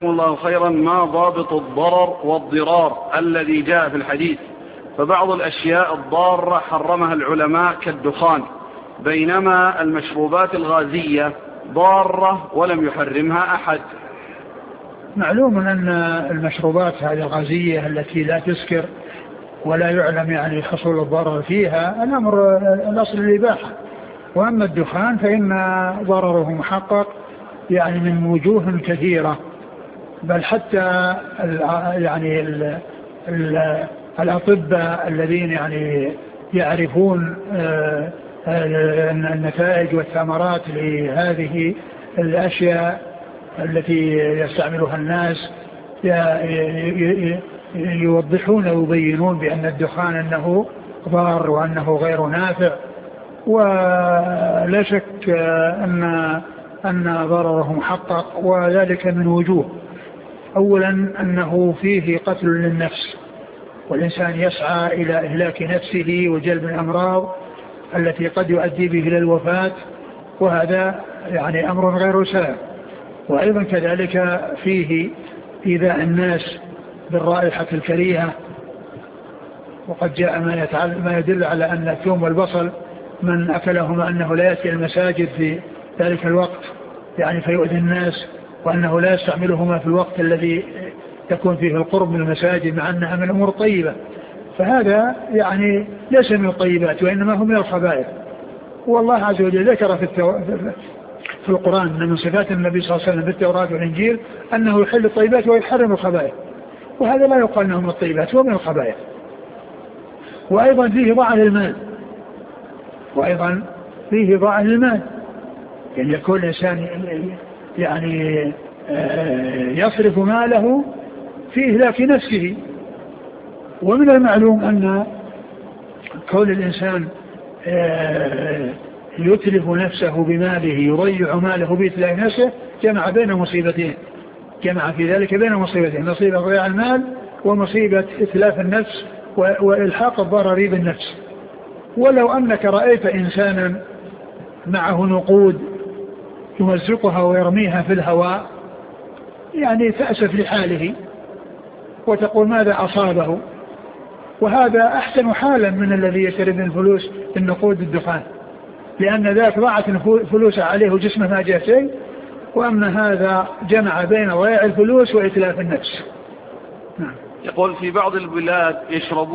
الله خيرا. ما ضابط الضرر والضرار الذي جاء في الحديث؟ فبعض الأشياء الضارة حرمها العلماء كالدخان، بينما المشروبات الغازية ضارة ولم يحرمها أحد. معلوم أن المشروبات هذه الغازية التي لا تسكر ولا يعلم يعني حصول الضرر فيها الأمر الأصل الإباحة، وأما الدخان فإن ضرره محقق يعني من وجوه كثيرة، بل حتى يعني الأطباء الذين يعني يعرفون النتائج والثمرات لهذه الأشياء التي يستعملها الناس يوضحون ويبينون بأن الدخان أنه ضار وأنه غير نافع، ولا شك أن ضرره محقق، وذلك من وجوه. أولا أنه فيه قتل للنفس، والإنسان يسعى إلى إهلاك نفسه وجلب الأمراض التي قد يؤدي به إلى الوفاة، وهذا يعني أمر غير سهل. وأيضا كذلك فيه إيذاء الناس بالرائحة الكريهة، وقد جاء ما يدل على أن الثوم والبصل من أكلهما أنه لا يأتي المساجد في ذلك الوقت يعني فيؤذي الناس، وأنه لا يستعملهما في الوقت الذي تكون فيه القرب من المساجد مع أنها من الأمور الطيبة. فهذا يعني ليس من الطيبات وإنما هم من الخبائث. والله عز وجل ذكر في القرآن أن من صفات النبي صلى الله عليه وسلم في التوراة والإنجيل أنه يحل الطيبات ويحرم الخبائث، وهذا لا يقال أنه من الطيبات هو من الخبائث. وأيضا فيه ضاع للمال، يعني يكون الإنسان يعني يصرف ماله في إهلاك نفسه. ومن المعلوم أن كون الإنسان يتلف نفسه بماله، يضيع ماله بإتلاف نفسه، جمع بين مصيبتين، جمع في ذلك بين مصيبتين: مصيبة ضياع المال ومصيبة إتلاف النفس وإلحاق الضرر بالنفس. ولو أنك رأيت إنسانا معه نقود يمزقها ويرميها في الهواء يعني تأسف لحاله وتقول ماذا أصابه، وهذا أحسن حالا من الذي يشتري من الفلوس بالنقود الدخان، لأن ذاك ضاعت فلوس عليه وجسمه ما جاء شيء، وأما هذا جمع بين ضياع الفلوس وإتلاف النفس. يقول في بعض البلاد يشربون